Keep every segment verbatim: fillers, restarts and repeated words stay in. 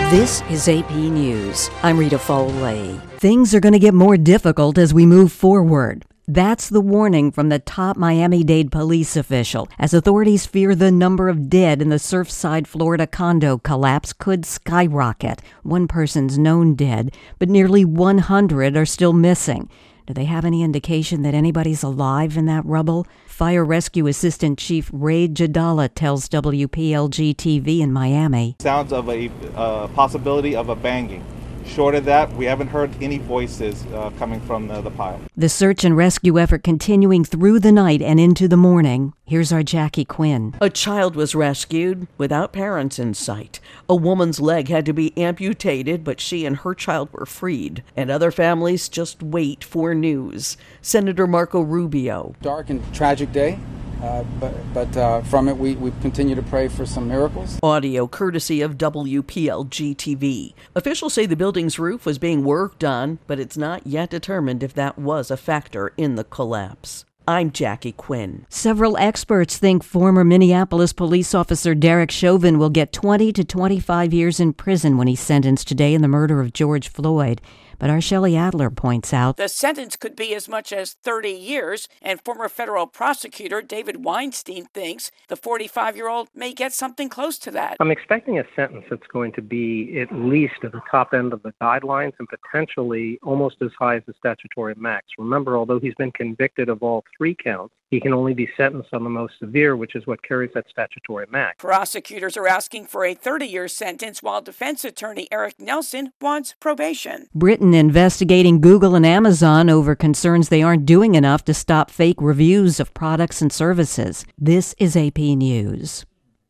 This is A P News. I'm Rita Foley. Things are going to get more difficult as we move forward. That's the warning from the top Miami-Dade police official, as authorities fear the number of dead in the Surfside, Florida condo collapse could skyrocket. One person's known dead, but nearly one hundred are still missing. Do they have any indication that anybody's alive in that rubble? Fire Rescue Assistant Chief Ray Jadala tells W P L G T V in Miami. Sounds of a uh, possibility of a banging. Short of that, we haven't heard any voices uh, coming from the, the pile. The search and rescue effort continuing through the night and into the morning. Here's our Jackie Quinn. A child was rescued without parents in sight. A woman's leg had to be amputated, but she and her child were freed. And other families just wait for news. Senator Marco Rubio. Dark and tragic day. Uh, but but uh, from it, we, we continue to pray for some miracles. Audio courtesy of W P L G T V. Officials say the building's roof was being worked on, but it's not yet determined if that was a factor in the collapse. I'm Jackie Quinn. Several experts think former Minneapolis police officer Derek Chauvin will get twenty to twenty-five years in prison when he's sentenced today in the murder of George Floyd. But our Shelley Adler points out the sentence could be as much as thirty years, and former federal prosecutor David Weinstein thinks the forty-five-year-old may get something close to that. I'm expecting a sentence that's going to be at least at the top end of the guidelines and potentially almost as high as the statutory max. Remember, although he's been convicted of all three counts, he can only be sentenced on the most severe, which is what carries that statutory max. Prosecutors are asking for a thirty-year sentence, while defense attorney Eric Nelson wants probation. Britain investigating Google and Amazon over concerns they aren't doing enough to stop fake reviews of products and services. This is A P News.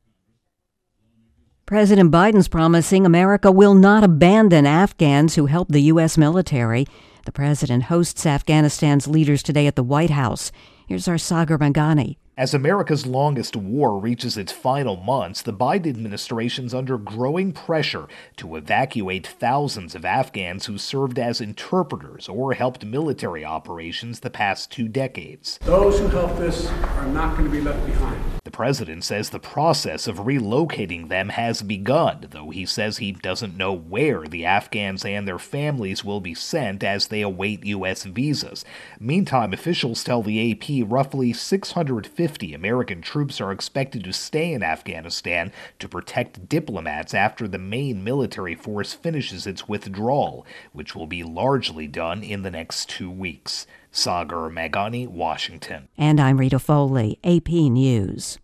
President Biden's promising America will not abandon Afghans who help the U S military. The president hosts Afghanistan's leaders today at the White House. Here's our Sagar Mangani. As America's longest war reaches its final months, the Biden administration's under growing pressure to evacuate thousands of Afghans who served as interpreters or helped military operations the past two decades. Those who helped us are not going to be left behind. The president says the process of relocating them has begun, though he says he doesn't know where the Afghans and their families will be sent as they await U S visas. Meantime, officials tell the A P roughly six hundred fifty American troops are expected to stay in Afghanistan to protect diplomats after the main military force finishes its withdrawal, which will be largely done in the next two weeks. Sagar Mangani, Washington. And I'm Rita Foley, A P News.